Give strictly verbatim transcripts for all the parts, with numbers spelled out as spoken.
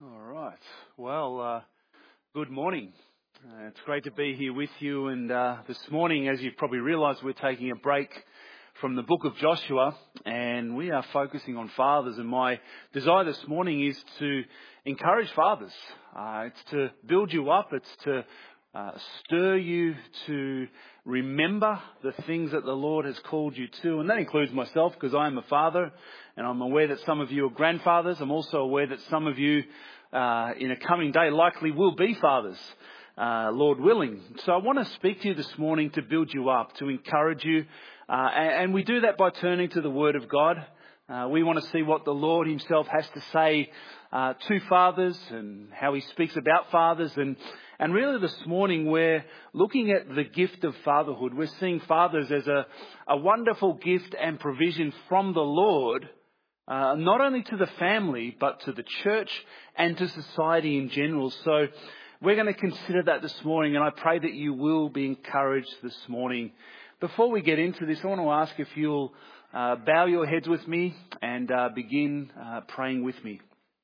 All right. Well, uh, good morning. Uh, it's great to be here with you. And uh, this morning, as you've probably realised, we're taking a break from the book of Joshua, and we are focusing on fathers. And my desire this morning is to encourage fathers. Uh, it's to build you up. It's to uh, stir you to remember the things that the Lord has called you to. And that includes myself, because I am a father, and I'm aware that some of you are grandfathers. I'm also aware that some of you uh, in a coming day likely will be fathers. Uh, Lord willing. So I want to speak to you this morning to build you up, to encourage you. Uh, and, and we do that by turning to the Word of God. Uh, we want to see what the Lord himself has to say uh, to fathers and how he speaks about fathers. And, and really this morning we're looking at the gift of fatherhood. We're seeing fathers as a, a wonderful gift and provision from the Lord, uh, not only to the family, but to the church and to society in general. So we're going to consider that this morning, and I pray that you will be encouraged this morning. Before we get into this, I want to ask if you'll uh, bow your heads with me and uh, begin uh, praying with me.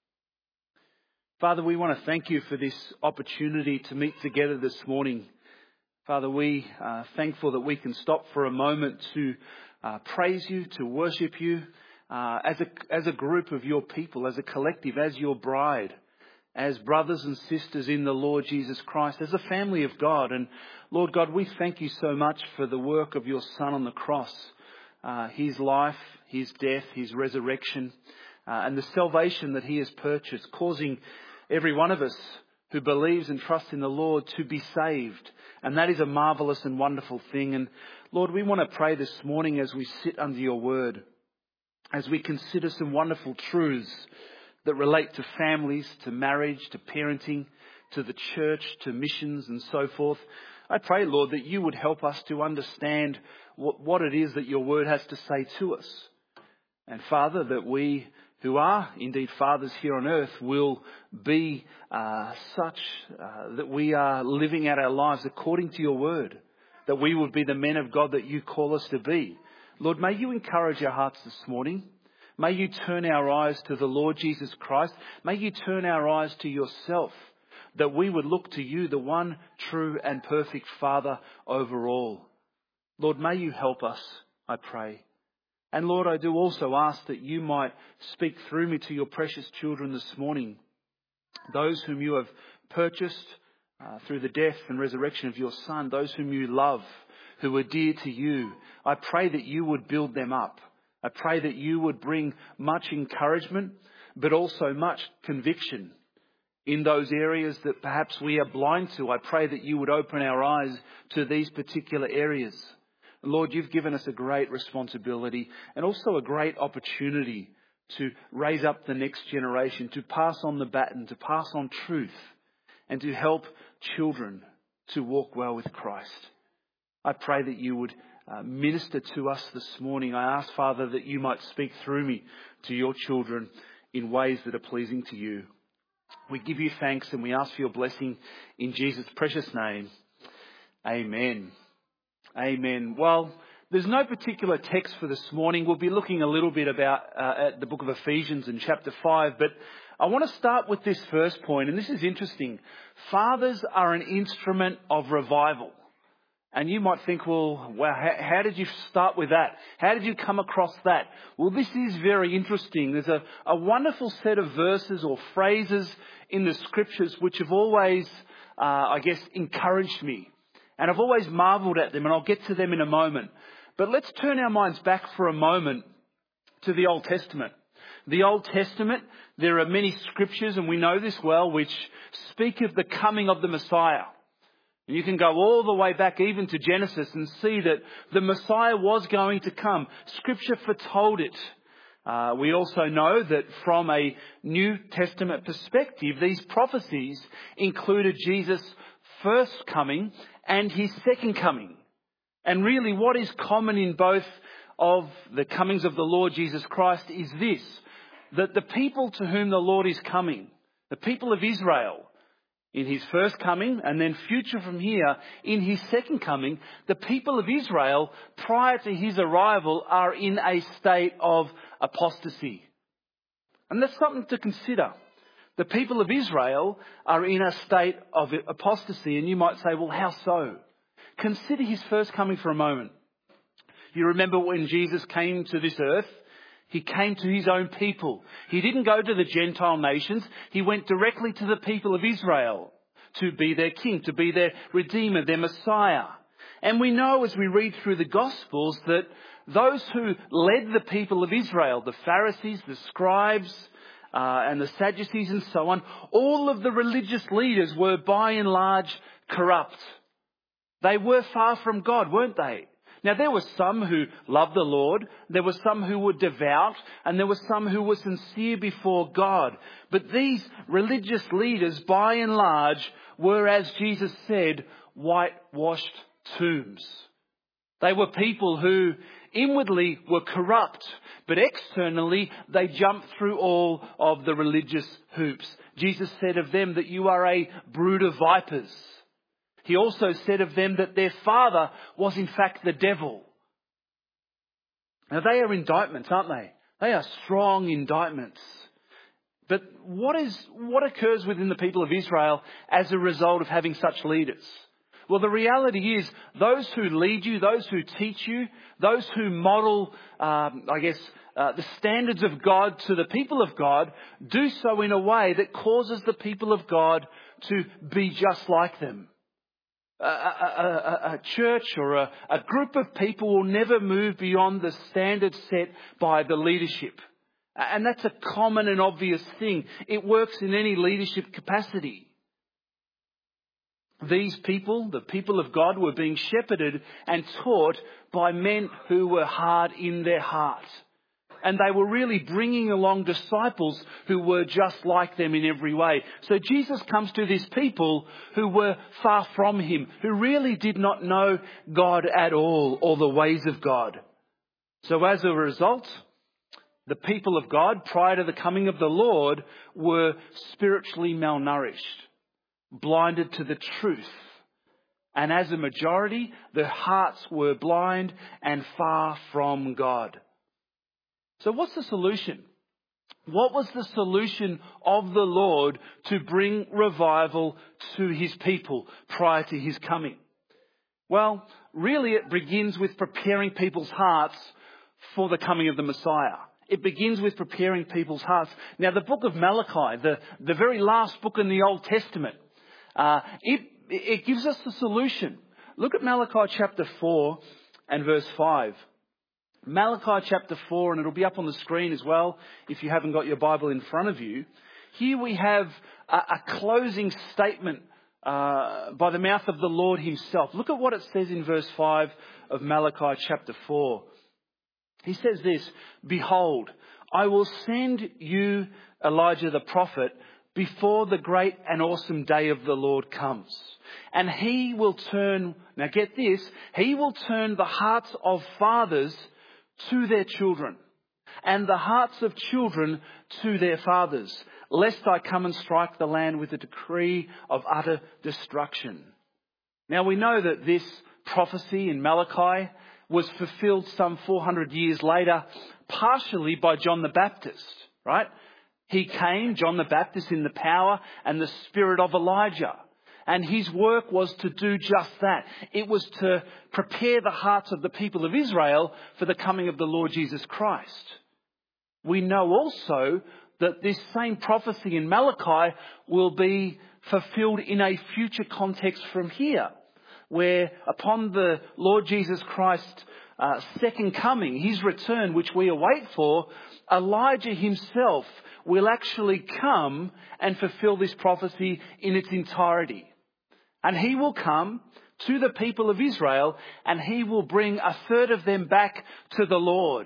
Father, we want to thank you for this opportunity to meet together this morning. Father, we are thankful that we can stop for a moment to uh, praise you, to worship you uh, as a, as a group of your people, as a collective, as your bride, as brothers and sisters in the Lord Jesus Christ, as a family of God. And Lord God, we thank you so much for the work of your Son on the cross, uh, his life, his death, his resurrection, uh, and the salvation that he has purchased, causing every one of us who believes and trusts in the Lord to be saved. And that is a marvellous and wonderful thing. And Lord, we want to pray this morning as we sit under your word, as we consider some wonderful truths that relate to families, to marriage, to parenting, to the church, to missions and so forth. I pray, Lord, that you would help us to understand what, what it is that your word has to say to us. And Father, that we who are indeed fathers here on earth will be uh, such uh, that we are living out our lives according to your word, that we would be the men of God that you call us to be. Lord, may you encourage our hearts this morning. May you turn our eyes to the Lord Jesus Christ. May you turn our eyes to yourself, that we would look to you, the one true and perfect Father over all. Lord, may you help us, I pray. And Lord, I do also ask that you might speak through me to your precious children this morning, those whom you have purchased uh, through the death and resurrection of your Son, those whom you love, who are dear to you. I pray that you would build them up. I pray that you would bring much encouragement, but also much conviction in those areas that perhaps we are blind to. I pray that you would open our eyes to these particular areas. Lord, you've given us a great responsibility and also a great opportunity to raise up the next generation, to pass on the baton, to pass on truth, and to help children to walk well with Christ. I pray that you would Uh, minister to us this morning. I ask, Father, that you might speak through me to your children in ways that are pleasing to you. We give you thanks and we ask for your blessing in Jesus' precious name. Amen. Amen. Well, there's no particular text for this morning. We'll be looking a little bit about uh, at the book of Ephesians in chapter five, but I want to start with this first point, and this is interesting. Fathers are an instrument of revival. And you might think, well, wow, how, how did you start with that? How did you come across that? Well, this is very interesting. There's a, a wonderful set of verses or phrases in the scriptures which have always, uh, I guess, encouraged me. And I've always marvelled at them, and I'll get to them in a moment. But let's turn our minds back for a moment to the Old Testament. The Old Testament, there are many scriptures, and we know this well, which speak of the coming of the Messiah. And you can go all the way back even to Genesis and see that the Messiah was going to come. Scripture foretold it. Uh, we also know that from a New Testament perspective, these prophecies included Jesus' first coming and his second coming. And really what is common in both of the comings of the Lord Jesus Christ is this, that the people to whom the Lord is coming, the people of Israel, in his first coming, and then future from here, in his second coming, the people of Israel, prior to his arrival, are in a state of apostasy. And that's something to consider. The people of Israel are in a state of apostasy, and you might say, well, how so? Consider his first coming for a moment. You remember when Jesus came to this earth? He came to his own people. He didn't go to the Gentile nations. He went directly to the people of Israel to be their king, to be their redeemer, their Messiah. And we know as we read through the Gospels that those who led the people of Israel, the Pharisees, the scribes, uh, and the Sadducees and so on, all of the religious leaders were by and large corrupt. They were far from God, weren't they? Now, there were some who loved the Lord, there were some who were devout, and there were some who were sincere before God. But these religious leaders, by and large, were, as Jesus said, whitewashed tombs. They were people who inwardly were corrupt, but externally they jumped through all of the religious hoops. Jesus said of them that you are a brood of vipers. He also said of them that their father was in fact the devil. Now they are indictments, aren't they? They are strong indictments. But what is what occurs within the people of Israel as a result of having such leaders? Well, the reality is those who lead you, those who teach you, those who model, um, I guess, uh, the standards of God to the people of God, do so in a way that causes the people of God to be just like them. A, a, a, a church or a, a group of people will never move beyond the standards set by the leadership. And that's a common and obvious thing. It works in any leadership capacity. These people, the people of God, were being shepherded and taught by men who were hard in their heart. And they were really bringing along disciples who were just like them in every way. So Jesus comes to these people who were far from him, who really did not know God at all or the ways of God. So as a result, the people of God, prior to the coming of the Lord, were spiritually malnourished, blinded to the truth. And as a majority, their hearts were blind and far from God. So what's the solution? What was the solution of the Lord to bring revival to his people prior to his coming? Well, really it begins with preparing people's hearts for the coming of the Messiah. It begins with preparing people's hearts. Now, the book of Malachi, the, the very last book in the Old Testament, uh, it, it gives us the solution. Look at Malachi chapter four and verse five. Malachi chapter four, and it'll be up on the screen as well if you haven't got your Bible in front of you. Here we have a, a closing statement uh, by the mouth of the Lord himself. Look at what it says in verse five of Malachi chapter four. He says this, "Behold, I will send you Elijah the prophet before the great and awesome day of the Lord comes. And he will turn," now get this, "he will turn the hearts of fathers to their children, and the hearts of children to their fathers, lest I come and strike the land with a decree of utter destruction." Now we know that this prophecy in Malachi was fulfilled some four hundred years later, partially by John the Baptist, right? He came, John the Baptist, in the power and the spirit of Elijah. And his work was to do just that. It was to prepare the hearts of the people of Israel for the coming of the Lord Jesus Christ. We know also that this same prophecy in Malachi will be fulfilled in a future context from here, where upon the Lord Jesus Christ's uh, second coming, his return, which we await for, Elijah himself will actually come and fulfill this prophecy in its entirety. And he will come to the people of Israel and he will bring a third of them back to the Lord.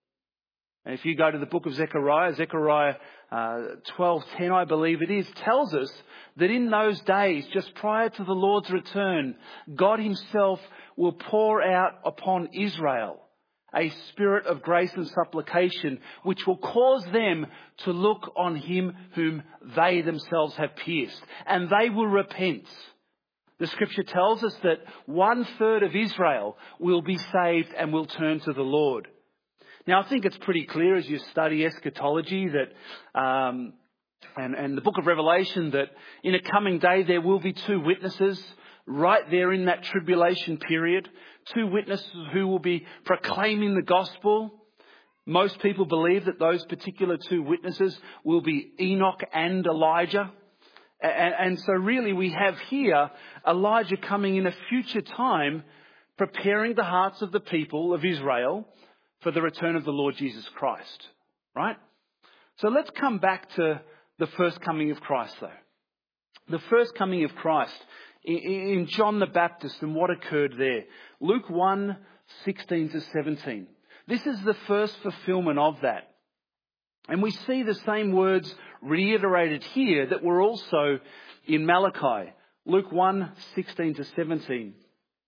And if you go to the book of Zechariah, Zechariah uh, twelve ten, I believe it is, tells us that in those days, just prior to the Lord's return, God himself will pour out upon Israel a spirit of grace and supplication, which will cause them to look on him whom they themselves have pierced, and they will repent. The scripture tells us that one third of Israel will be saved and will turn to the Lord. Now, I think it's pretty clear as you study eschatology that um, And, and the book of Revelation that in a coming day there will be two witnesses right there in that tribulation period. Two witnesses who will be proclaiming the gospel. Most people believe that those particular two witnesses will be Enoch and Elijah. And, and so really we have here Elijah coming in a future time, preparing the hearts of the people of Israel for the return of the Lord Jesus Christ. Right? So let's come back to the first coming of Christ though. The first coming of Christ in John the Baptist and what occurred there. Luke one, sixteen to seventeen. This is the first fulfillment of that. And we see the same words reiterated here that were also in Malachi. Luke one, sixteen to seventeen.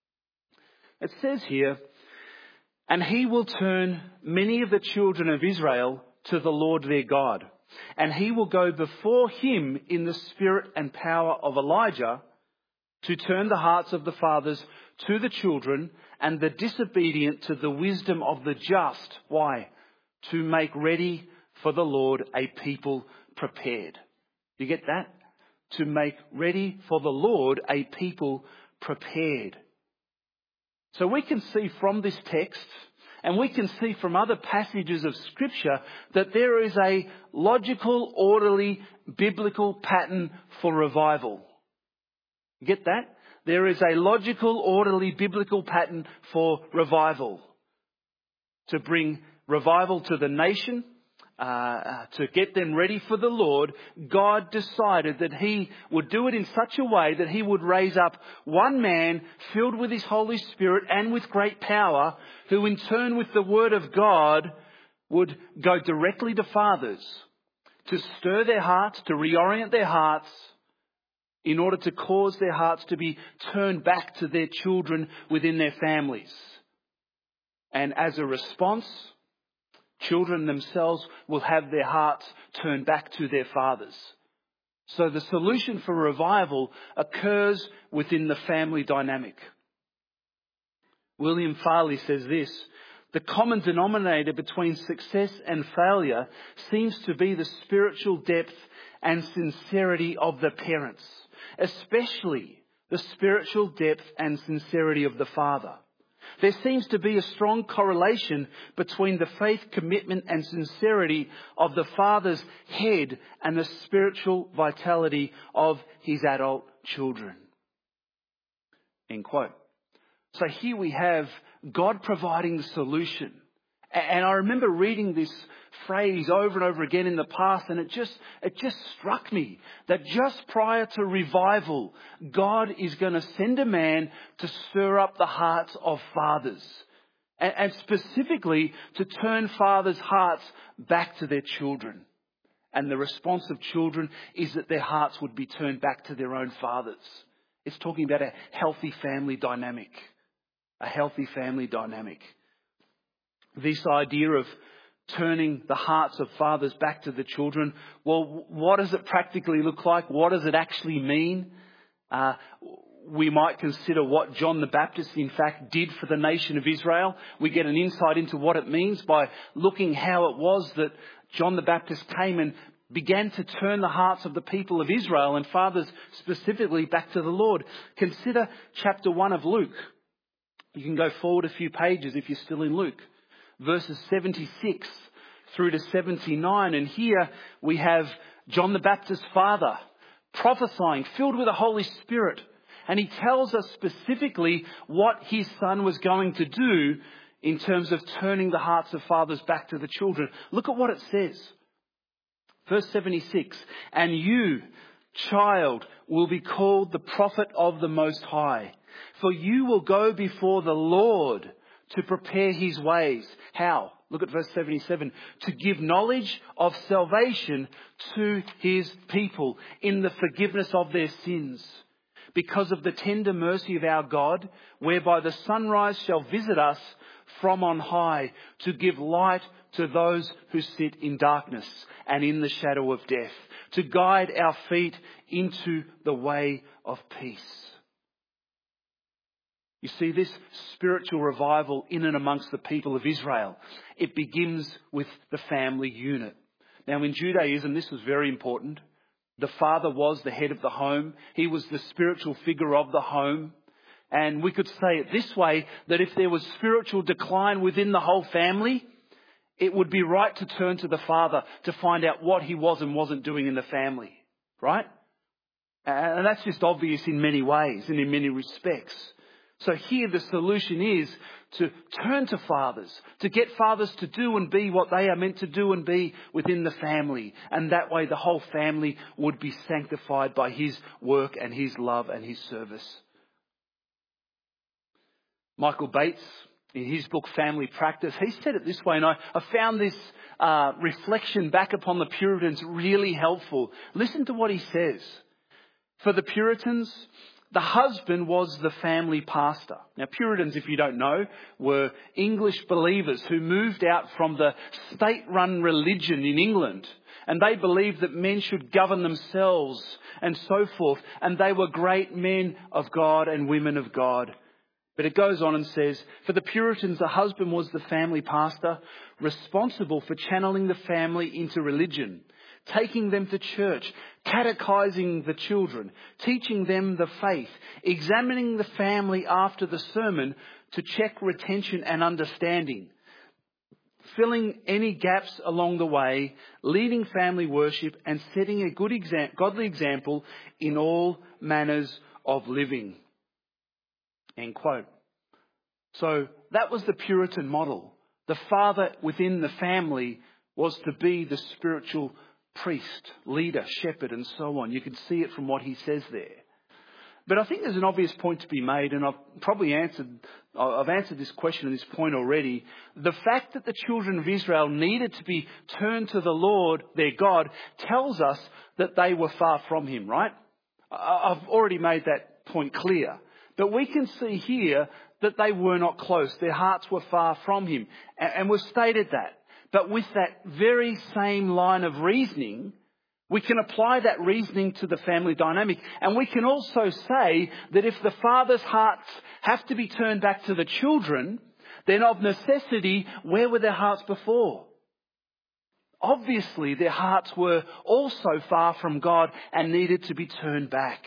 It says here, "And he will turn many of the children of Israel to the Lord their God. And he will go before him in the spirit and power of Elijah to turn the hearts of the fathers to the children and the disobedient to the wisdom of the just." Why? To make ready for the Lord a people prepared. You get that? To make ready for the Lord a people prepared. So we can see from this text, and we can see from other passages of Scripture, that there is a logical, orderly, biblical pattern for revival. You get that? There is a logical, orderly, biblical pattern for revival. To bring revival to the nation, uh, to get them ready for the Lord, God decided that he would do it in such a way that he would raise up one man filled with his Holy Spirit and with great power, who in turn with the Word of God would go directly to fathers to stir their hearts, to reorient their hearts, in order to cause their hearts to be turned back to their children within their families. And as a response, children themselves will have their hearts turned back to their fathers. So the solution for revival occurs within the family dynamic. William Farley says this: "The common denominator between success and failure seems to be the spiritual depth and sincerity of the parents, especially the spiritual depth and sincerity of the father. There seems to be a strong correlation between the faith, commitment and sincerity of the father's head and the spiritual vitality of his adult children." End quote. So here we have God providing the solution. And I remember reading this phrase over and over again in the past, and it just, it just struck me that just prior to revival, God is going to send a man to stir up the hearts of fathers. And, and specifically to turn fathers' hearts back to their children. And the response of children is that their hearts would be turned back to their own fathers. It's talking about a healthy family dynamic. A healthy family dynamic. This idea of turning the hearts of fathers back to the children, well, what does it practically look like? What does it actually mean? Uh, we might consider what John the Baptist, in fact, did for the nation of Israel. We get an insight into what it means by looking how it was that John the Baptist came and began to turn the hearts of the people of Israel and fathers specifically back to the Lord. Consider chapter one of Luke. You can go forward a few pages if you're still in Luke. Verses seventy-six through to seventy-nine. And here we have John the Baptist's father prophesying, filled with the Holy Spirit. And he tells us specifically what his son was going to do in terms of turning the hearts of fathers back to the children. Look at what it says. Verse seventy-six. "And you, child, will be called the prophet of the Most High. For you will go before the Lord to prepare his ways." How? Look at verse seventy-seven. "To give knowledge of salvation to his people in the forgiveness of their sins, because of the tender mercy of our God, whereby the sunrise shall visit us from on high, to give light to those who sit in darkness and in the shadow of death, to guide our feet into the way of peace." You see, this spiritual revival in and amongst the people of Israel, it begins with the family unit. Now in Judaism, this was very important. The father was the head of the home. He was the spiritual figure of the home. And we could say it this way, that if there was spiritual decline within the whole family, it would be right to turn to the father to find out what he was and wasn't doing in the family. Right? And that's just obvious in many ways and in many respects. So here the solution is to turn to fathers, to get fathers to do and be what they are meant to do and be within the family. And that way the whole family would be sanctified by his work and his love and his service. Michael Bates, in his book Family Practice, he said it this way, and I, I found this uh, reflection back upon the Puritans really helpful. Listen to what he says. For the Puritans, the husband was the family pastor. Now, Puritans, if you don't know, were English believers who moved out from the state-run religion in England. And they believed that men should govern themselves and so forth. And they were great men of God and women of God. But it goes on and says, for the Puritans, the husband was the family pastor, responsible for channeling the family into religion, taking them to church, catechizing the children, teaching them the faith, examining the family after the sermon to check retention and understanding, filling any gaps along the way, leading family worship and setting a good exam- godly example in all manners of living. End quote. So that was the Puritan model. The father within the family was to be the spiritual priest, leader, shepherd, and so on. You can see it from what he says there. But I think there's an obvious point to be made, and I've probably answered, I've answered this question and this point already. The fact that the children of Israel needed to be turned to the Lord, their God, tells us that they were far from him, right? I've already made that point clear. But we can see here that they were not close. Their hearts were far from him. And we've stated that. But with that very same line of reasoning, we can apply that reasoning to the family dynamic. And we can also say that if the father's hearts have to be turned back to the children, then of necessity, where were their hearts before? Obviously, their hearts were also far from God and needed to be turned back.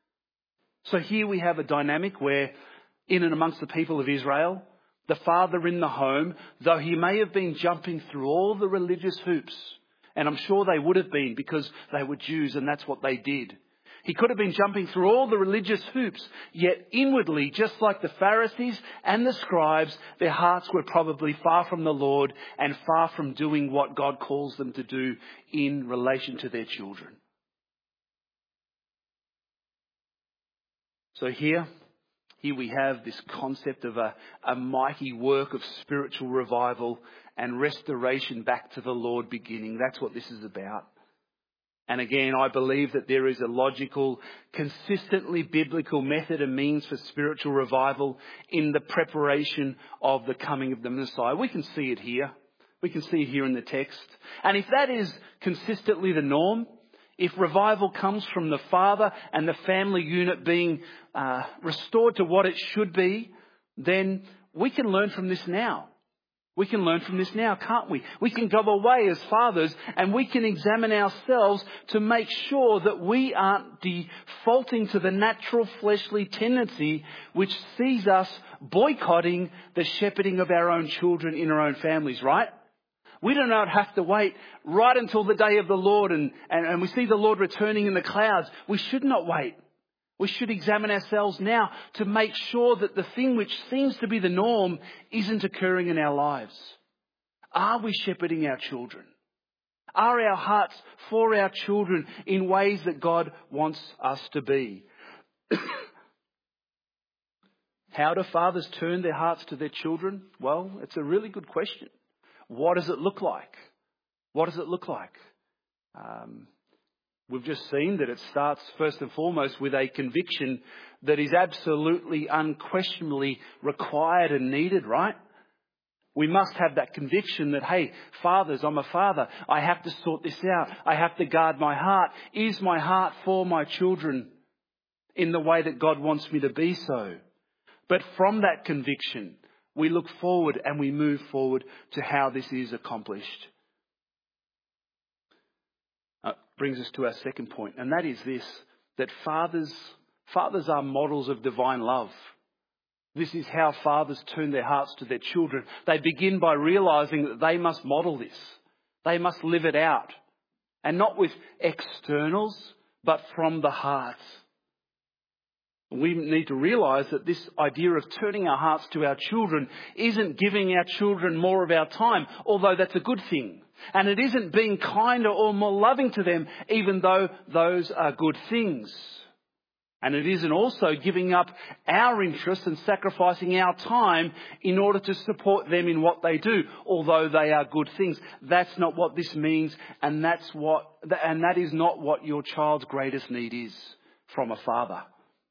So here we have a dynamic where, in and amongst the people of Israel, the father in the home, though he may have been jumping through all the religious hoops, and I'm sure they would have been because they were Jews and that's what they did. He could have been jumping through all the religious hoops, yet inwardly, just like the Pharisees and the scribes, their hearts were probably far from the Lord and far from doing what God calls them to do in relation to their children. So here, here we have this concept of a, a mighty work of spiritual revival and restoration back to the Lord beginning. That's what this is about. And again, I believe that there is a logical, consistently biblical method and means for spiritual revival in the preparation of the coming of the Messiah. We can see it here. We can see it here in the text. And if that is consistently the norm, if revival comes from the father and the family unit being uh, restored to what it should be, then we can learn from this now. We can learn from this now, can't we? We can go away as fathers and we can examine ourselves to make sure that we aren't defaulting to the natural fleshly tendency which sees us boycotting the shepherding of our own children in our own families, right? We do not have to wait right until the day of the Lord and, and, and we see the Lord returning in the clouds. We should not wait. We should examine ourselves now to make sure that the thing which seems to be the norm isn't occurring in our lives. Are we shepherding our children? Are our hearts for our children in ways that God wants us to be? How do fathers turn their hearts to their children? Well, it's a really good question. What does it look like? What does it look like? Um, we've just seen that it starts first and foremost with a conviction that is absolutely, unquestionably required and needed, right? We must have that conviction that, hey, fathers, I'm a father. I have to sort this out. I have to guard my heart. Is my heart for my children in the way that God wants me to be so? But from that conviction, we look forward and we move forward to how this is accomplished. brings us to our second point, and that is this, that fathers, fathers are models of divine love. This is how fathers turn their hearts to their children. They begin by realizing that they must model this. They must live it out. And not with externals, but from the heart. We need to realize that this idea of turning our hearts to our children isn't giving our children more of our time, although that's a good thing. And it isn't being kinder or more loving to them, even though those are good things. And it isn't also giving up our interests and sacrificing our time in order to support them in what they do, although they are good things. That's not what this means, and that's what, and that is not what your child's greatest need is from a father.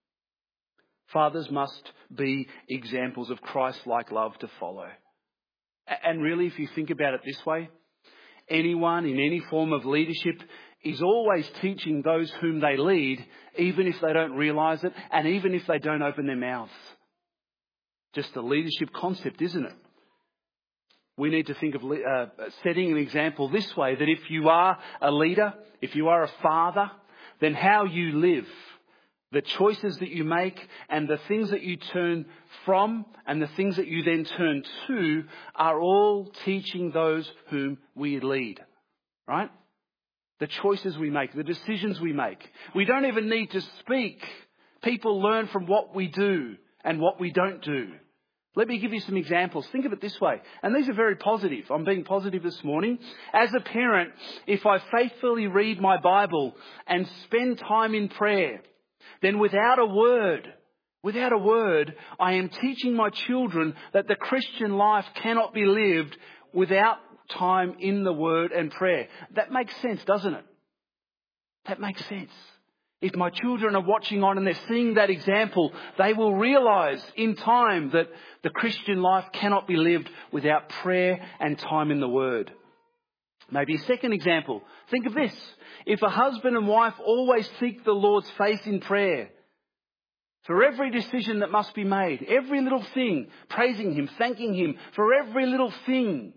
Fathers must be examples of Christ-like love to follow. And really, if you think about it this way, anyone in any form of leadership is always teaching those whom they lead, even if they don't realise it, and even if they don't open their mouths. Just a leadership concept, isn't it? We need to think of uh, setting an example this way, that if you are a leader, if you are a father, then how you live, the choices that you make, and the things that you turn from, and the things that you then turn to, are all teaching those whom we lead. Right? The choices we make, the decisions we make. We don't even need to speak. People learn from what we do and what we don't do. Let me give you some examples. Think of it this way. And these are very positive. I'm being positive this morning. As a parent, if I faithfully read my Bible and spend time in prayer, then without a word, without a word, I am teaching my children that the Christian life cannot be lived without time in the Word and prayer. That makes sense, doesn't it? That makes sense. If my children are watching on and they're seeing that example, they will realise in time that the Christian life cannot be lived without prayer and time in the Word. Maybe a second example. Think of this. If a husband and wife always seek the Lord's face in prayer, for every decision that must be made, every little thing, praising Him, thanking Him for every little thing,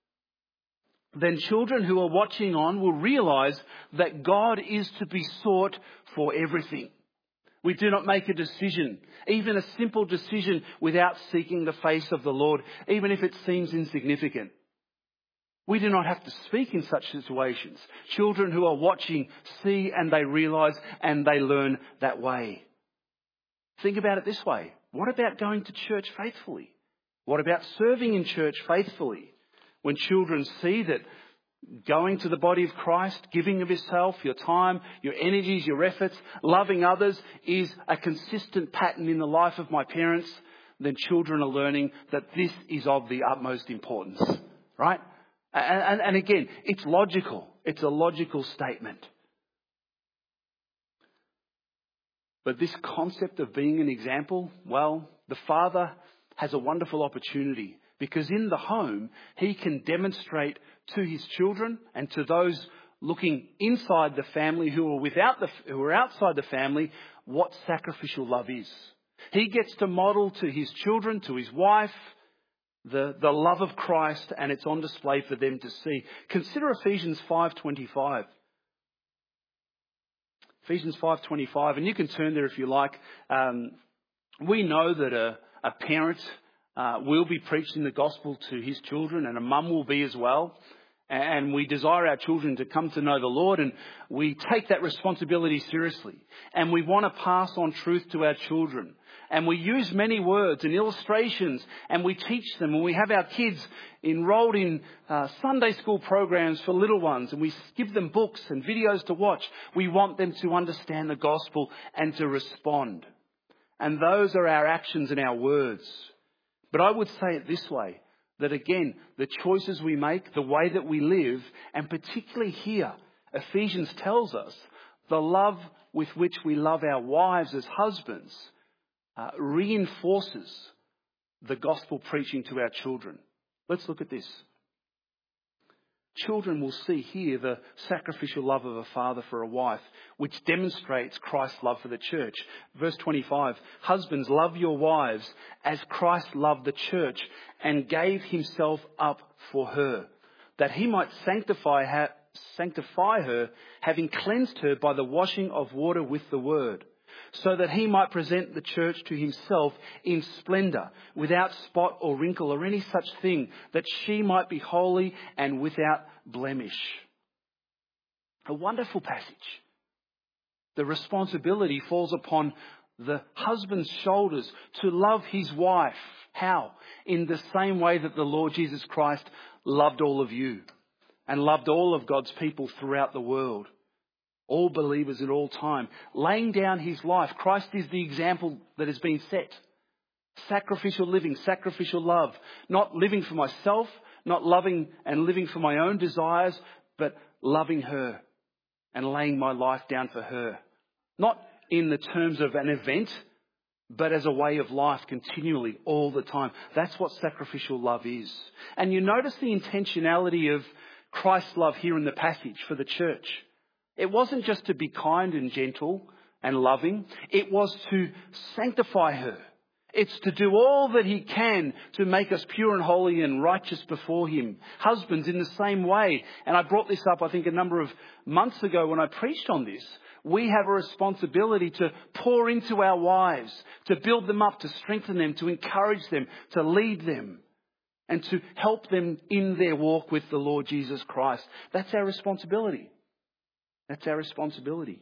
then children who are watching on will realise that God is to be sought for everything. We do not make a decision, even a simple decision, without seeking the face of the Lord, even if it seems insignificant. We do not have to speak in such situations. Children who are watching see and they realise and they learn that way. Think about it this way. What about going to church faithfully? What about serving in church faithfully? When children see that going to the body of Christ, giving of yourself, your time, your energies, your efforts, loving others is a consistent pattern in the life of my parents, then children are learning that this is of the utmost importance. Right? And, and, and again, it's logical. It's a logical statement. But this concept of being an example, well, the father has a wonderful opportunity. Because in the home, he can demonstrate to his children and to those looking inside the family who are without the, who are outside the family, what sacrificial love is. He gets to model to his children, to his wife, the, the love of Christ, and it's on display for them to see. Consider Ephesians five twenty-five. Ephesians five twenty-five, and you can turn there if you like. Um, we know that a, a parent Uh, will be preaching the gospel to his children, and a mum will be as well. And we desire our children to come to know the Lord, and we take that responsibility seriously. And we want to pass on truth to our children. And we use many words and illustrations, and we teach them. And we have our kids enrolled in uh, Sunday school programs for little ones, and we give them books and videos to watch. We want them to understand the gospel and to respond. And those are our actions and our words. But I would say it this way, that again, the choices we make, the way that we live, and particularly here, Ephesians tells us the love with which we love our wives as husbands uh, reinforces the gospel preaching to our children. Let's look at this. Children will see here the sacrificial love of a father for a wife, which demonstrates Christ's love for the church. Verse twenty-five, husbands, love your wives as Christ loved the church and gave himself up for her, that he might sanctify her, sanctify her, having cleansed her by the washing of water with the word, so that he might present the church to himself in splendour, without spot or wrinkle or any such thing, that she might be holy and without blemish. A wonderful passage. The responsibility falls upon the husband's shoulders to love his wife. How? In the same way that the Lord Jesus Christ loved all of you and loved all of God's people throughout the world. All believers at all time. Laying down his life. Christ is the example that has been set. Sacrificial living, sacrificial love. Not living for myself, not loving and living for my own desires, but loving her and laying my life down for her. Not in the terms of an event, but as a way of life continually, all the time. That's what sacrificial love is. And you notice the intentionality of Christ's love here in the passage for the church. It wasn't just to be kind and gentle and loving. It was to sanctify her. It's to do all that he can to make us pure and holy and righteous before him. Husbands in the same way. And I brought this up, I think, a number of months ago when I preached on this. We have a responsibility to pour into our wives, to build them up, to strengthen them, to encourage them, to lead them, and to help them in their walk with the Lord Jesus Christ. That's our responsibility. That's our responsibility.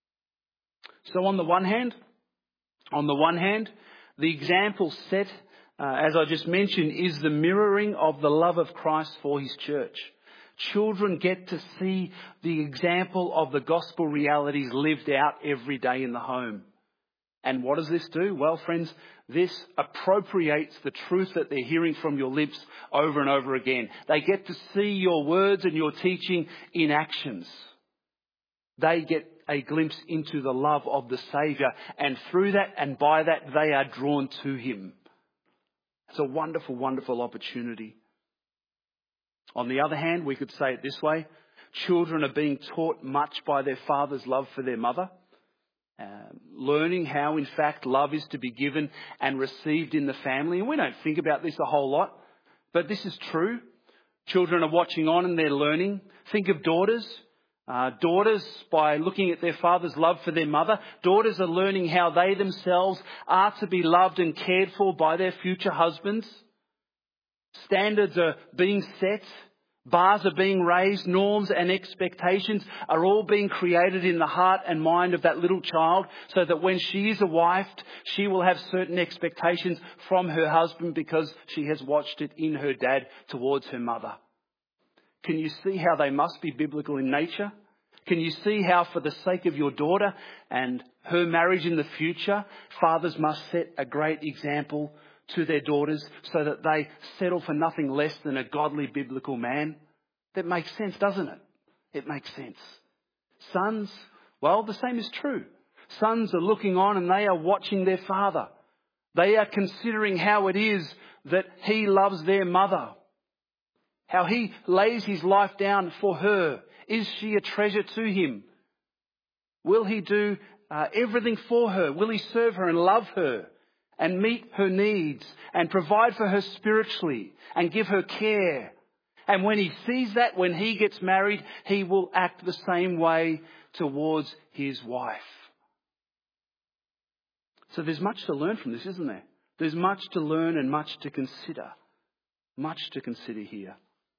So on the one hand, on the one hand, the example set, uh, as I just mentioned, is the mirroring of the love of Christ for his church. Children get to see the example of the gospel realities lived out every day in the home. And what does this do? Well, friends, this appropriates the truth that they're hearing from your lips over and over again. They get to see your words and your teaching in actions. They get a glimpse into the love of the Saviour, and through that and by that they are drawn to him. It's a wonderful, wonderful opportunity. On the other hand, we could say it this way. Children are being taught much by their father's love for their mother. Uh, learning how, in fact, love is to be given and received in the family. And we don't think about this a whole lot, but this is true. Children are watching on and they're learning. Think of daughters. Uh, daughters, by looking at their father's love for their mother, daughters are learning how they themselves are to be loved and cared for by their future husbands. Standards are being set. Bars are being raised. Norms and expectations are all being created in the heart and mind of that little child, so that when she is a wife, she will have certain expectations from her husband because she has watched it in her dad towards her mother. Can you see how they must be biblical in nature? Can you see how, for the sake of your daughter and her marriage in the future, fathers must set a great example to their daughters so that they settle for nothing less than a godly biblical man? That makes sense, doesn't it? It makes sense. Sons, well, the same is true. Sons are looking on and they are watching their father. They are considering how it is that he loves their mother. How he lays his life down for her. Is she a treasure to him? Will he do uh, everything for her? Will he serve her and love her and meet her needs and provide for her spiritually and give her care? And when he sees that, when he gets married, he will act the same way towards his wife. So there's much to learn from this, isn't there? There's much to learn and much to consider. Much to consider here.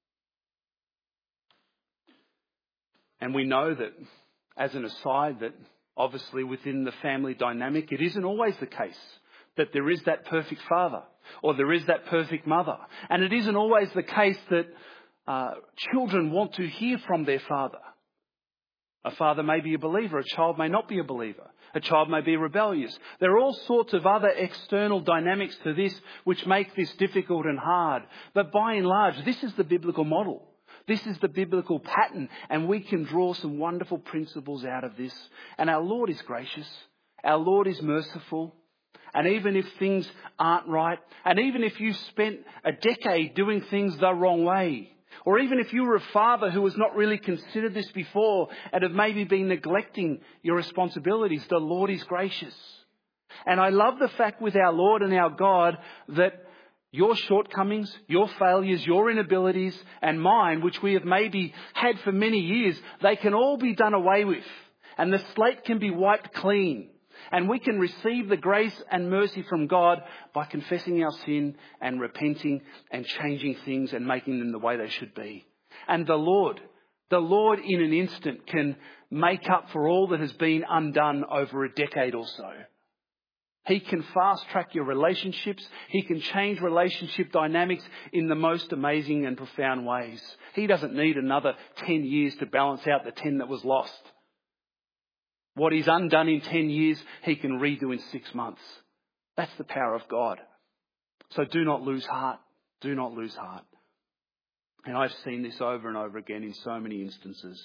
And we know that, as an aside, that obviously within the family dynamic, it isn't always the case that there is that perfect father or there is that perfect mother. And it isn't always the case that uh, children want to hear from their father. A father may be a believer, a child may not be a believer. A child may be rebellious. There are all sorts of other external dynamics to this which make this difficult and hard. But by and large, this is the biblical model. This is the biblical pattern, and we can draw some wonderful principles out of this. And our Lord is gracious. Our Lord is merciful. And even if things aren't right, and even if you spent a decade doing things the wrong way, or even if you were a father who has not really considered this before and have maybe been neglecting your responsibilities, the Lord is gracious. And I love the fact with our Lord and our God that Your shortcomings, your failures, your inabilities, and mine, which we have maybe had for many years, they can all be done away with. And the slate can be wiped clean. And we can receive the grace and mercy from God by confessing our sin and repenting and changing things and making them the way they should be. And the Lord, the Lord in an instant can make up for all that has been undone over a decade or so. He can fast track your relationships. He can change relationship dynamics in the most amazing and profound ways. He doesn't need another ten years to balance out the ten that was lost. What he's undone in ten years, he can redo in six months. That's the power of God. So do not lose heart. Do not lose heart. And I've seen this over and over again in so many instances.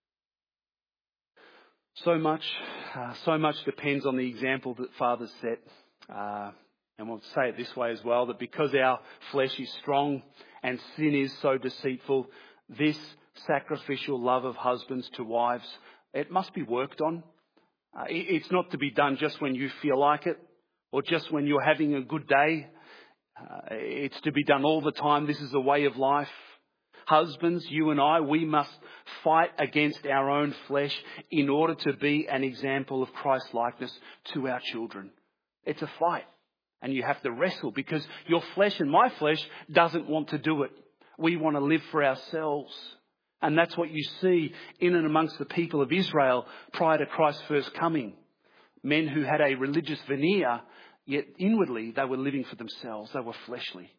So much, uh, so much depends on the example that fathers set. Uh, and we'll say it this way as well, that because our flesh is strong and sin is so deceitful, this sacrificial love of husbands to wives, it must be worked on. Uh, it's not to be done just when you feel like it or just when you're having a good day. Uh, it's to be done all the time. This is a way of life. Husbands, you and I, we must fight against our own flesh in order to be an example of Christ's likeness to our children. It's a fight, and you have to wrestle because your flesh and my flesh doesn't want to do it. We want to live for ourselves. And that's what you see in and amongst the people of Israel prior to Christ's first coming. Men who had a religious veneer, yet inwardly they were living for themselves. They were fleshly.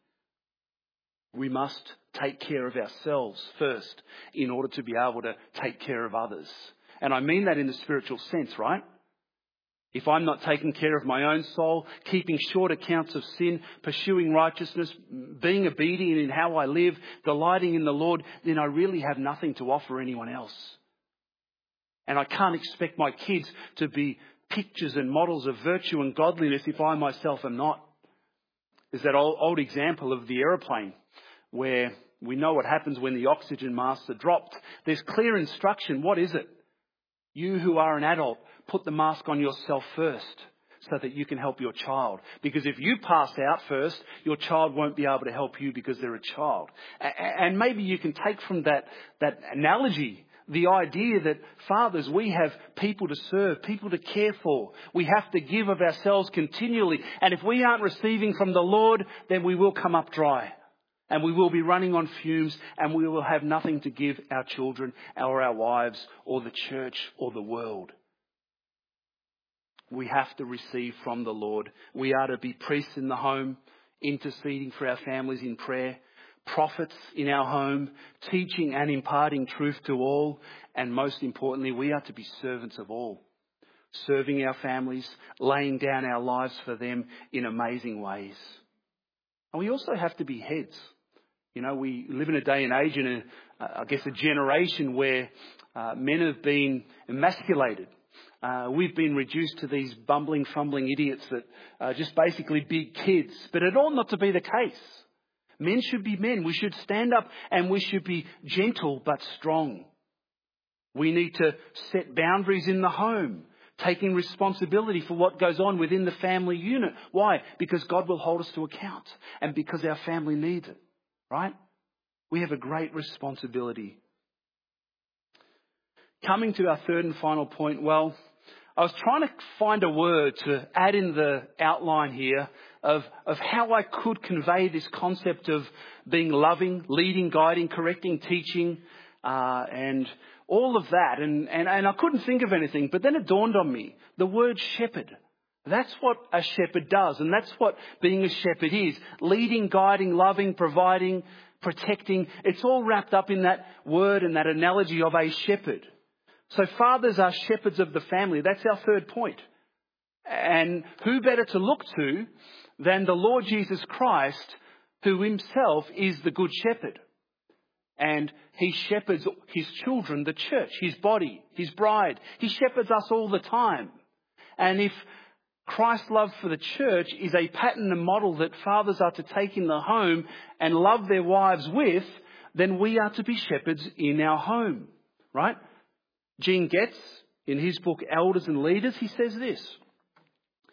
We must take care of ourselves first in order to be able to take care of others. And I mean that in the spiritual sense, right? If I'm not taking care of my own soul, keeping short accounts of sin, pursuing righteousness, being obedient in how I live, delighting in the Lord, then I really have nothing to offer anyone else. And I can't expect my kids to be pictures and models of virtue and godliness if I myself am not. There's that old, old example of the aeroplane where we know what happens when the oxygen masks are dropped. There's clear instruction. What is it? You who are an adult, put the mask on yourself first so that you can help your child. Because if you pass out first, your child won't be able to help you because they're a child. And maybe you can take from that, that analogy the idea that fathers, we have people to serve, people to care for. We have to give of ourselves continually. And if we aren't receiving from the Lord, then we will come up dry. And we will be running on fumes, and we will have nothing to give our children or our wives or the church or the world. We have to receive from the Lord. We are to be priests in the home, interceding for our families in prayer, prophets in our home, teaching and imparting truth to all. And most importantly, we are to be servants of all, serving our families, laying down our lives for them in amazing ways. And we also have to be heads. You know, we live in a day and age in a, I guess, a generation where uh, men have been emasculated. Uh, we've been reduced to these bumbling, fumbling idiots that are just basically big kids. But it ought not to be the case. Men should be men. We should stand up and we should be gentle but strong. We need to set boundaries in the home, taking responsibility for what goes on within the family unit. Why? Because God will hold us to account and because our family needs it, right? We have a great responsibility. Coming to our third and final point, well, I was trying to find a word to add in the outline here of, of how I could convey this concept of being loving, leading, guiding, correcting, teaching, uh, and all of that. And, and, and I couldn't think of anything, but then it dawned on me. The word shepherd. That's what a shepherd does. And that's what being a shepherd is. Leading, guiding, loving, providing, protecting. It's all wrapped up in that word and that analogy of a shepherd. So fathers are shepherds of the family. That's our third point. And who better to look to than the Lord Jesus Christ, who himself is the good shepherd. And he shepherds his children, the church, his body, his bride. He shepherds us all the time. And if Christ's love for the church is a pattern and model that fathers are to take in the home and love their wives with, then we are to be shepherds in our home, right? Gene Getz, in his book Elders and Leaders, he says this: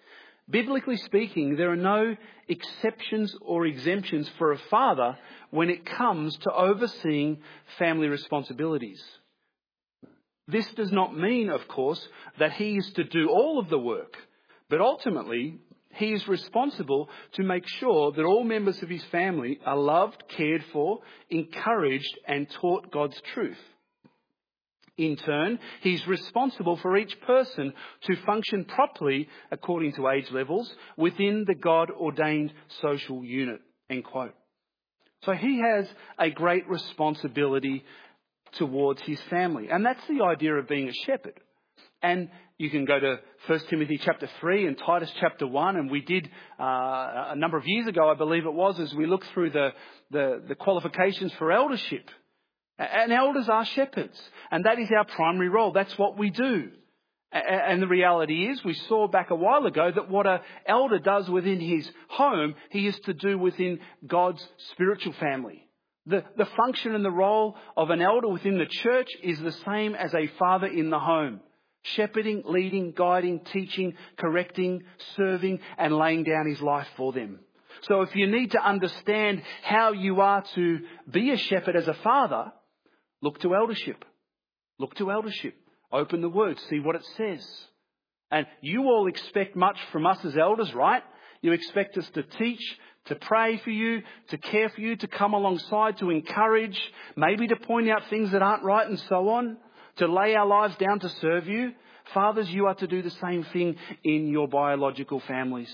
Biblically speaking, there are no exceptions or exemptions for a father when it comes to overseeing family responsibilities. This does not mean, of course, that he is to do all of the work, but ultimately he is responsible to make sure that all members of his family are loved, cared for, encouraged and taught God's truth. In turn, he's responsible for each person to function properly according to age levels within the God-ordained social unit. End quote. So he has a great responsibility towards his family. And that's the idea of being a shepherd. And you can go to First Timothy chapter three and Titus chapter one. And we did uh, a number of years ago, I believe it was, as we looked through the, the, the qualifications for eldership. And elders are shepherds. And that is our primary role. That's what we do. And the reality is, we saw back a while ago that what an elder does within his home, he is to do within God's spiritual family. The, the function and the role of an elder within the church is the same as a father in the home. Shepherding, leading, guiding, teaching, correcting, serving, and laying down his life for them. So if you need to understand how you are to be a shepherd as a father, look to eldership. Look to eldership. Open the Word, see what it says. And you all expect much from us as elders, right? You expect us to teach, to pray for you, to care for you, to come alongside, to encourage, maybe to point out things that aren't right and so on, to lay our lives down to serve you. Fathers, you are to do the same thing in your biological families.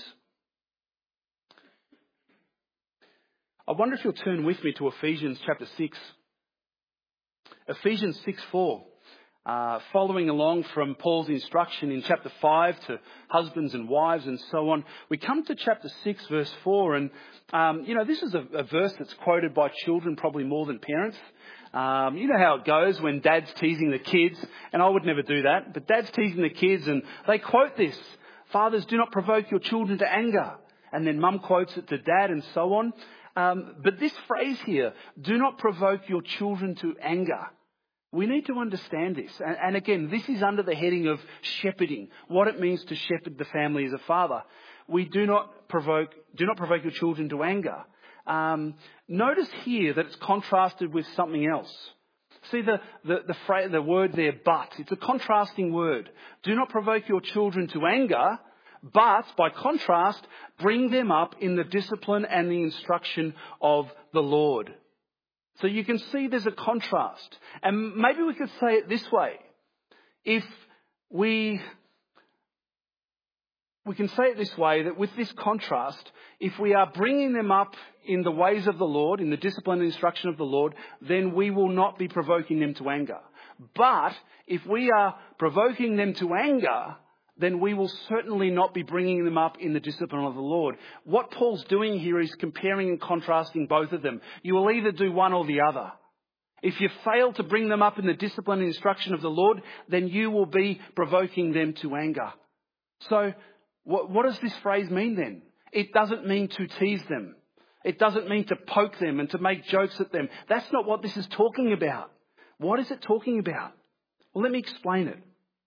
I wonder if you'll turn with me to Ephesians chapter six. Ephesians six four. Uh, following along from Paul's instruction in chapter five to husbands and wives and so on, we come to chapter six verse four, and um, you know, this is a, a verse that's quoted by children probably more than parents. Um, you know how it goes when dad's teasing the kids, and I would never do that, but dad's teasing the kids and they quote this: "Fathers, do not provoke your children to anger," and then mum quotes it to dad and so on. Um, but this phrase here, "do not provoke your children to anger," we need to understand this. And, and again, this is under the heading of shepherding, what it means to shepherd the family as a father. We do not provoke, do not provoke your children to anger. Um, notice here that it's contrasted with something else. See the, the, the, phrase, the word there, but. It's a contrasting word. Do not provoke your children to anger, but by contrast, bring them up in the discipline and the instruction of the Lord. So you can see there's a contrast. And maybe we could say it this way. If we, we can say it this way, that with this contrast, if we are bringing them up in the ways of the Lord, in the discipline and instruction of the Lord, then we will not be provoking them to anger. But if we are provoking them to anger, then we will certainly not be bringing them up in the discipline of the Lord. What Paul's doing here is comparing and contrasting both of them. You will either do one or the other. If you fail to bring them up in the discipline and instruction of the Lord, then you will be provoking them to anger. So what, what does this phrase mean then? It doesn't mean to tease them. It doesn't mean to poke them and to make jokes at them. That's not what this is talking about. What is it talking about? Well, let me explain it.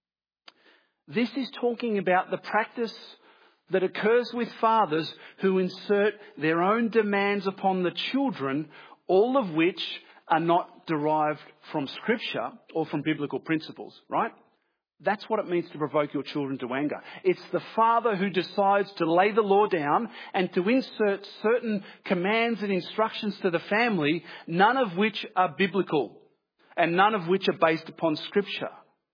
This is talking about the practice that occurs with fathers who insert their own demands upon the children, all of which are not derived from Scripture or from biblical principles, right? That's what it means to provoke your children to anger. It's the father who decides to lay the law down and to insert certain commands and instructions to the family, none of which are biblical and none of which are based upon Scripture.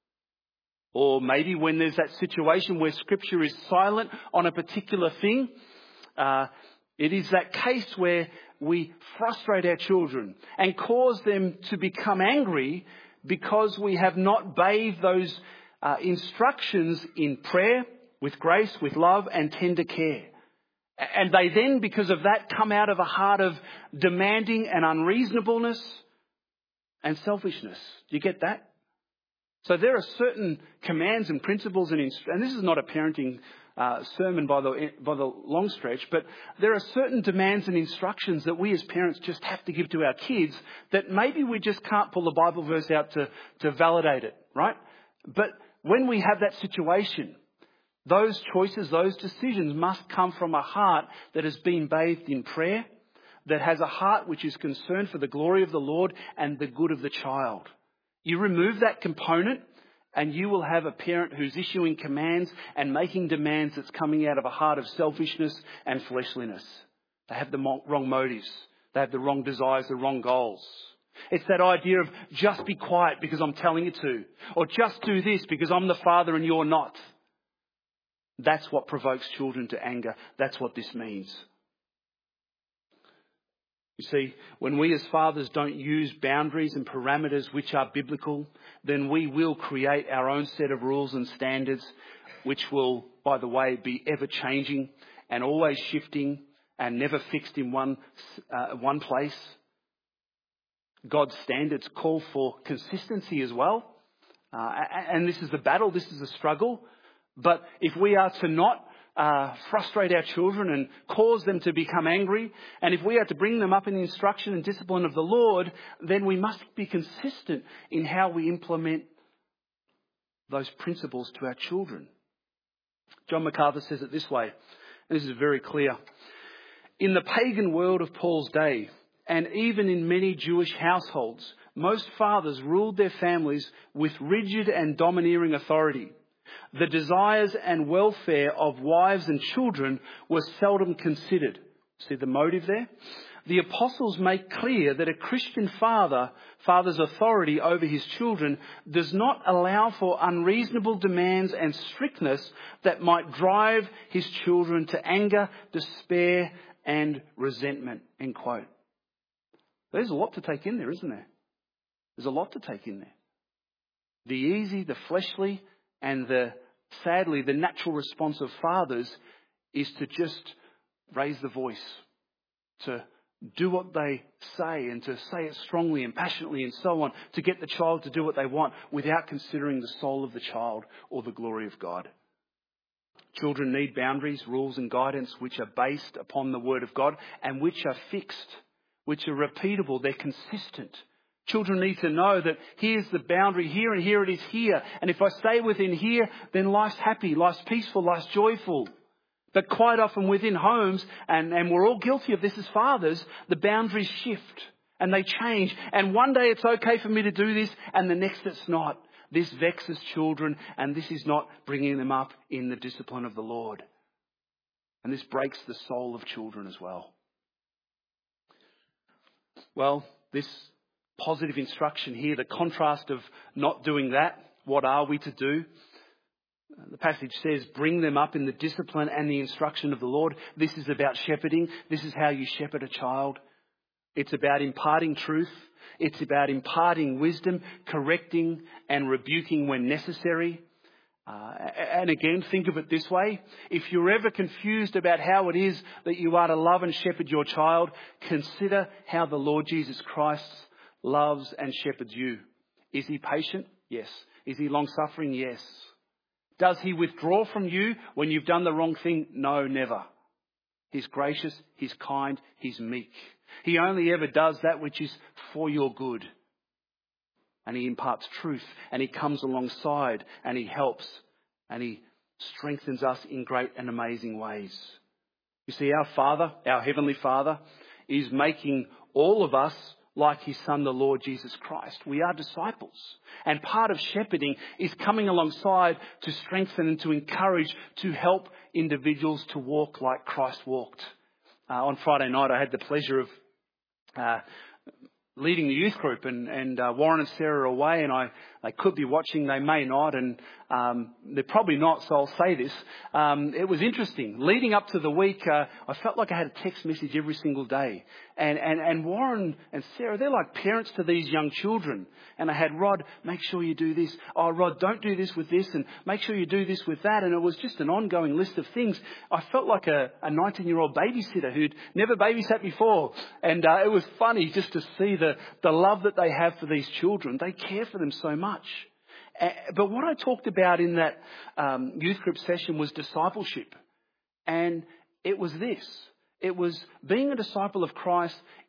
Or maybe when there's that situation where Scripture is silent on a particular thing, uh, it is that case where we frustrate our children and cause them to become angry because we have not bathed those uh, instructions in prayer, with grace, with love and tender care. And they then, because of that, come out of a heart of demanding and unreasonableness and selfishness. Do you get that? So there are certain commands and principles, and, inst- and this is not a parenting uh, sermon by the by the long stretch, but there are certain demands and instructions that we as parents just have to give to our kids that maybe we just can't pull the Bible verse out to, to validate it, right? But when we have that situation, Those choices, those decisions must come from a heart that has been bathed in prayer, that has a heart which is concerned for the glory of the Lord and the good of the child. You remove that component and you will have a parent who's issuing commands and making demands that's coming out of a heart of selfishness and fleshliness. They have the mo- wrong motives. They have the wrong desires, the wrong goals. It's that idea of just be quiet because I'm telling you to, or just do this because I'm the father and you're not. That's what provokes children to anger. That's what this means. You see, when we as fathers don't use boundaries and parameters which are biblical, then we will create our own set of rules and standards, which will, by the way, be ever changing and always shifting and never fixed in one, uh, one place. God's standards call for consistency as well. Uh, and this is the battle, this is a struggle. But if we are to not uh, frustrate our children and cause them to become angry, and if we are to bring them up in the instruction and discipline of the Lord, then we must be consistent in how we implement those principles to our children. John MacArthur says it this way, and this is very clear. In the pagan world of Paul's day, and even in many Jewish households, most fathers ruled their families with rigid and domineering authority. The desires and welfare of wives and children were seldom considered. See the motive there? The apostles make clear that a Christian father, father's authority over his children does not allow for unreasonable demands and strictness that might drive his children to anger, despair and resentment. End quote. There's a lot to take in there, isn't there? There's a lot to take in there. The easy, the fleshly, and the sadly, the natural response of fathers is to just raise the voice, to do what they say and to say it strongly and passionately and so on, to get the child to do what they want without considering the soul of the child or the glory of God. Children need boundaries, rules and guidance which are based upon the Word of God and which are fixed, which are repeatable, they're consistent. Children need to know that here's the boundary here and here it is here. And if I stay within here, then life's happy, life's peaceful, life's joyful. But quite often within homes, and, and we're all guilty of this as fathers, the boundaries shift and they change. And one day it's okay for me to do this and the next it's not. This vexes children and this is not bringing them up in the discipline of the Lord. And this breaks the soul of children as well. Well, this positive instruction here, the contrast of not doing that, what are we to do? The passage says, bring them up in the discipline and the instruction of the Lord. This is about shepherding. This is how you shepherd a child. It's about imparting truth. It's about imparting wisdom, correcting and rebuking when necessary. Uh, and again, think of it this way. If you're ever confused about how it is that you are to love and shepherd your child, consider how the Lord Jesus Christ loves and shepherds you. Is he patient? Yes. Is he long-suffering? Yes. Does he withdraw from you when you've done the wrong thing? No, never. He's gracious, he's kind, he's meek. He only ever does that which is for your good. And he imparts truth and he comes alongside and he helps and he strengthens us in great and amazing ways. You see, our Father, our Heavenly Father, is making all of us like his Son, the Lord Jesus Christ. We are disciples. And part of shepherding is coming alongside to strengthen and to encourage, to help individuals to walk like Christ walked. Uh, on Friday night, I had the pleasure of uh, leading the youth group, and, and uh, Warren and Sarah are away, and I they could be watching, they may not, and um, they're probably not, so I'll say this. Um, it was interesting. Leading up to the week, uh, I felt like I had a text message every single day. And, and, and Warren and Sarah, they're like parents to these young children. And I had, Rod, make sure you do this. Oh, Rod, don't do this with this, and make sure you do this with that. And it was just an ongoing list of things. I felt like a, a nineteen-year-old babysitter who'd never babysat before. And uh, it was funny just to see the, the love that they have for these children. They care for them so much. But what I talked about in that um, youth group session was discipleship. And it was this. It was being a disciple of Christ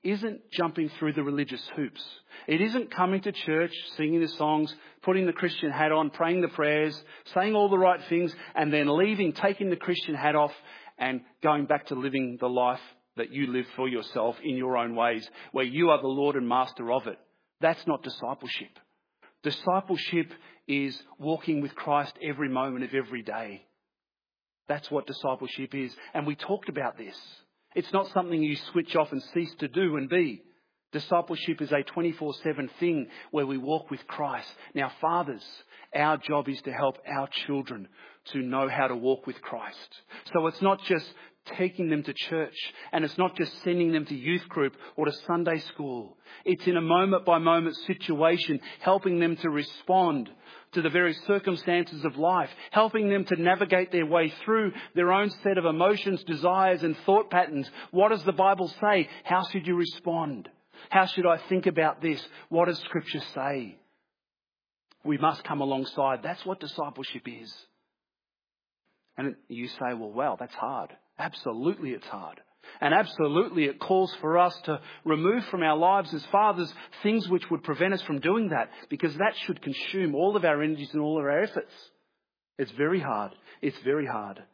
isn't jumping through the religious hoops. It isn't coming to church, singing the songs, putting the Christian hat on, praying the prayers, saying all the right things, and then leaving, taking the Christian hat off and going back to living the life that you live for yourself in your own ways, where you are the Lord and Master of it. That's not discipleship. Discipleship is walking with Christ every moment of every day. That's what discipleship is. And we talked about this. It's not something you switch off and cease to do and be. Discipleship is a twenty-four seven thing where we walk with Christ. Now, fathers, our job is to help our children to know how to walk with Christ. So it's not just taking them to church, and it's not just sending them to youth group or to Sunday school. It's in a moment by moment situation, helping them to respond to the very circumstances of life, helping them to navigate their way through their own set of emotions, desires and thought patterns. What does the Bible say? How should you respond? How should I think about this? What does Scripture say? We must come alongside. That's what discipleship is. And you say, well, wow, that's hard. Absolutely it's hard. And absolutely it calls for us to remove from our lives as fathers things which would prevent us from doing that, because that should consume all of our energies and all of our efforts. It's very hard. It's very hard.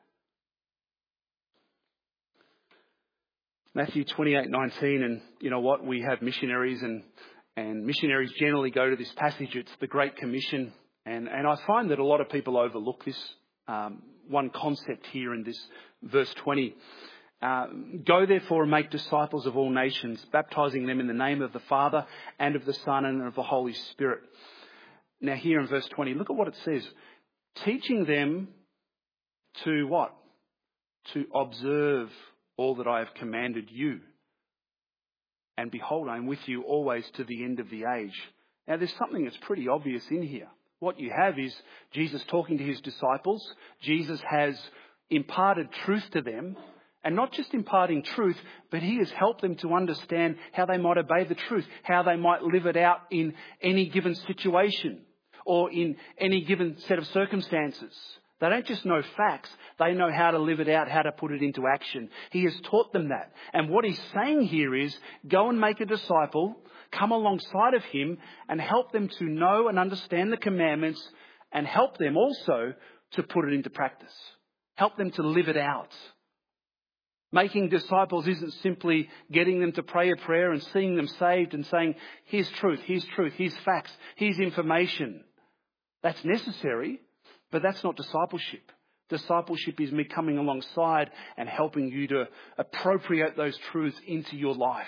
Matthew twenty-eight nineteen, and you know what? We have missionaries, and, and missionaries generally go to this passage. It's the Great Commission. And, and I find that a lot of people overlook this um, one concept here in this verse twenty. Uh, Go therefore and make disciples of all nations, baptizing them in the name of the Father and of the Son and of the Holy Spirit. Now here in verse twenty, look at what it says. Teaching them to what? To observe all that I have commanded you. And behold, I am with you always to the end of the age. Now there's something that's pretty obvious in here. What you have is Jesus talking to his disciples. Jesus has imparted truth to them. And not just imparting truth, but he has helped them to understand how they might obey the truth, how they might live it out in any given situation or in any given set of circumstances. They don't just know facts, they know how to live it out, how to put it into action. He has taught them that. And what he's saying here is, go and make a disciple, come alongside of him and help them to know and understand the commandments, and help them also to put it into practice. Help them to live it out. Making disciples isn't simply getting them to pray a prayer and seeing them saved and saying, here's truth, here's truth, here's facts, here's information. That's necessary, but that's not discipleship. Discipleship is me coming alongside and helping you to appropriate those truths into your life.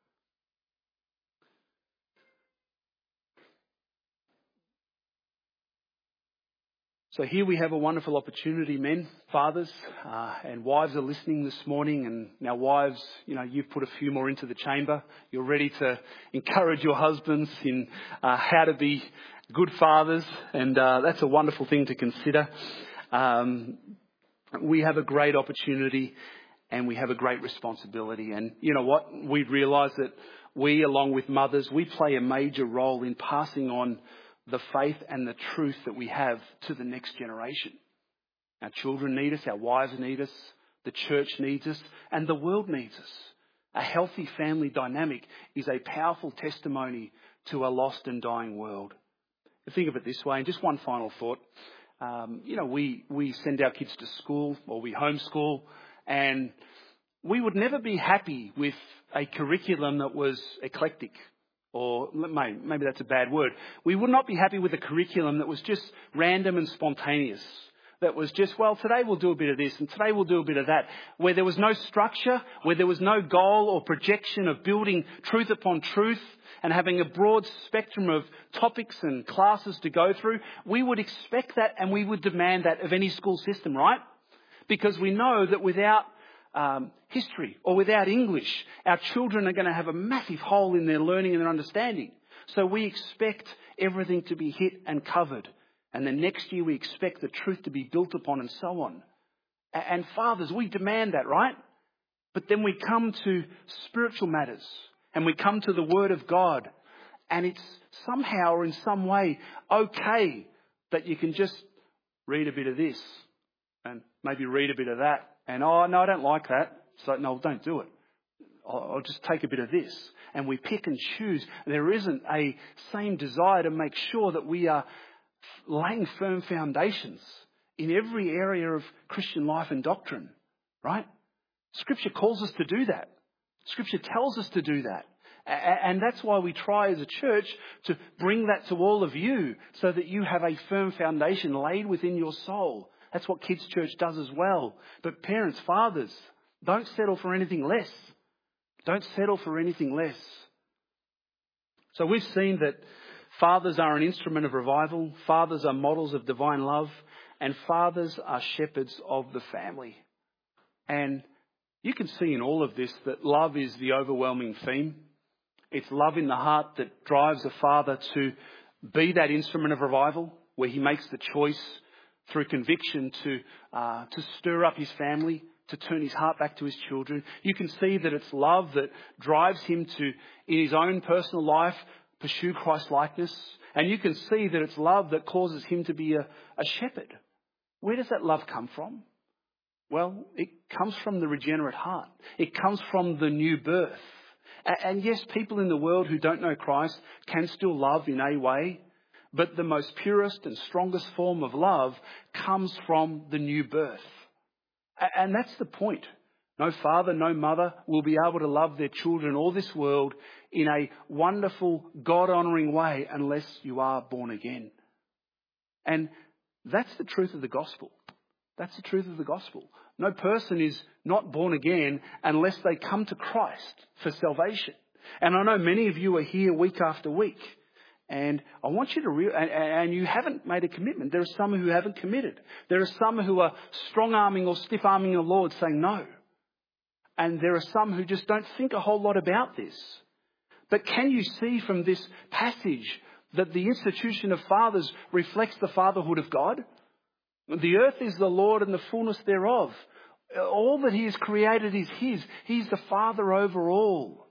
So here we have a wonderful opportunity, men, fathers, uh, and wives are listening this morning. And now wives, you know, you've put a few more into the chamber. You're ready to encourage your husbands in uh, how to be good fathers. And uh, that's a wonderful thing to consider. Um, we have a great opportunity and we have a great responsibility. And you know what? We realise that we, along with mothers, we play a major role in passing on the faith and the truth that we have to the next generation. Our children need us, our wives need us, the church needs us, and the world needs us. A healthy family dynamic is a powerful testimony to a lost and dying world. Think of it this way, and just one final thought. Um, you know, we, we send our kids to school or we homeschool, and we would never be happy with a curriculum that was eclectic. Or maybe that's a bad word. We would not be happy with a curriculum that was just random and spontaneous. That was just, well, today we'll do a bit of this and today we'll do a bit of that. Where there was no structure, where there was no goal or projection of building truth upon truth and having a broad spectrum of topics and classes to go through. We would expect that and we would demand that of any school system, right? Because we know that without Um, history or without English, our children are going to have a massive hole in their learning and their understanding. So we expect everything to be hit and covered. And then next year we expect the truth to be built upon and so on. And fathers, we demand that, right? But then we come to spiritual matters and we come to the Word of God, and it's somehow or in some way okay that you can just read a bit of this and maybe read a bit of that. And, oh, no, I don't like that. So, no, don't do it. I'll, I'll just take a bit of this. And we pick and choose. There isn't a same desire to make sure that we are laying firm foundations in every area of Christian life and doctrine, right? Scripture calls us to do that. Scripture tells us to do that. And that's why we try as a church to bring that to all of you so that you have a firm foundation laid within your soul. That's what Kids Church does as well. But parents, fathers, don't settle for anything less. Don't settle for anything less. So we've seen that fathers are an instrument of revival. Fathers are models of divine love. And fathers are shepherds of the family. And you can see in all of this that love is the overwhelming theme. It's love in the heart that drives a father to be that instrument of revival, where he makes the choice through conviction to uh, to stir up his family, to turn his heart back to his children. You can see that it's love that drives him to, in his own personal life, pursue Christ-likeness. And you can see that it's love that causes him to be a, a shepherd. Where does that love come from? Well, it comes from the regenerate heart. It comes from the new birth. And yes, people in the world who don't know Christ can still love in a way, but the most purest and strongest form of love comes from the new birth. And that's the point. No father, no mother will be able to love their children or this world in a wonderful, God-honouring way unless you are born again. And that's the truth of the gospel. That's the truth of the gospel. No person is not born again unless they come to Christ for salvation. And I know many of you are here week after week. And I want you to real and, and you haven't made a commitment. There are some who haven't committed. There are some who are strong-arming or stiff-arming the Lord saying no. And there are some who just don't think a whole lot about this. But can you see from this passage that the institution of fathers reflects the fatherhood of God? The earth is the Lord and the fullness thereof. All that he has created is his. He's the Father over all.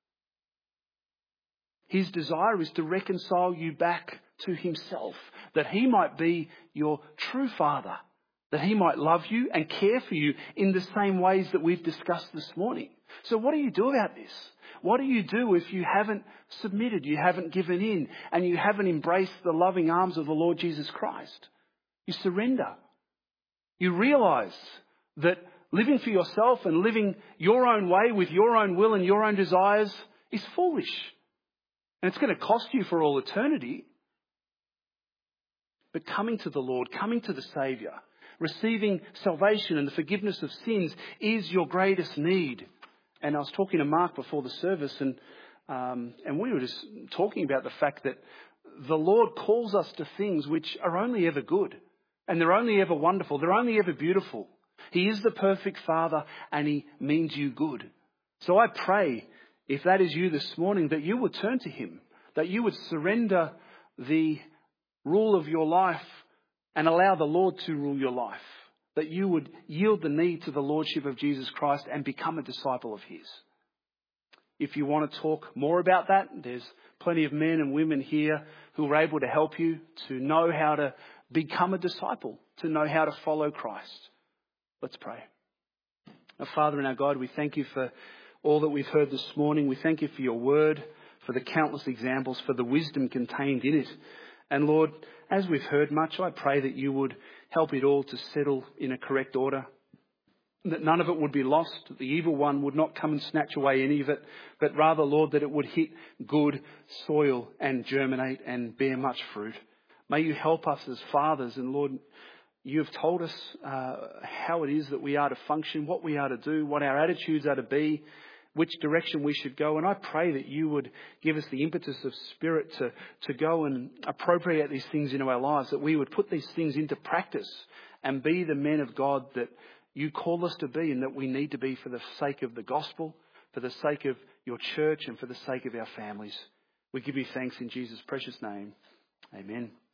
His desire is to reconcile you back to himself, that he might be your true Father, that he might love you and care for you in the same ways that we've discussed this morning. So what do you do about this? What do you do if you haven't submitted, you haven't given in, and you haven't embraced the loving arms of the Lord Jesus Christ? You surrender. You realise that living for yourself and living your own way with your own will and your own desires is foolish. And it's going to cost you for all eternity. But coming to the Lord, coming to the Saviour, receiving salvation and the forgiveness of sins is your greatest need. And I was talking to Mark before the service and um, and we were just talking about the fact that the Lord calls us to things which are only ever good. And they're only ever wonderful. They're only ever beautiful. He is the perfect Father and he means you good. So I pray, if that is you this morning, that you would turn to him, that you would surrender the rule of your life and allow the Lord to rule your life, that you would yield the knee to the Lordship of Jesus Christ and become a disciple of his. If you want to talk more about that, there's plenty of men and women here who are able to help you to know how to become a disciple, to know how to follow Christ. Let's pray. Our Father and our God, we thank you for all that we've heard this morning. We thank you for your word, for the countless examples, for the wisdom contained in it. And Lord, as we've heard much, I pray that you would help it all to settle in a correct order, that none of it would be lost, that the evil one would not come and snatch away any of it, but rather, Lord, that it would hit good soil and germinate and bear much fruit. May you help us as fathers. And Lord, you have told us uh, how it is that we are to function, what we are to do, what our attitudes are to be, which direction we should go. And I pray that you would give us the impetus of spirit to, to go and appropriate these things into our lives, that we would put these things into practice and be the men of God that you call us to be and that we need to be for the sake of the gospel, for the sake of your church and for the sake of our families. We give you thanks in Jesus' precious name. Amen.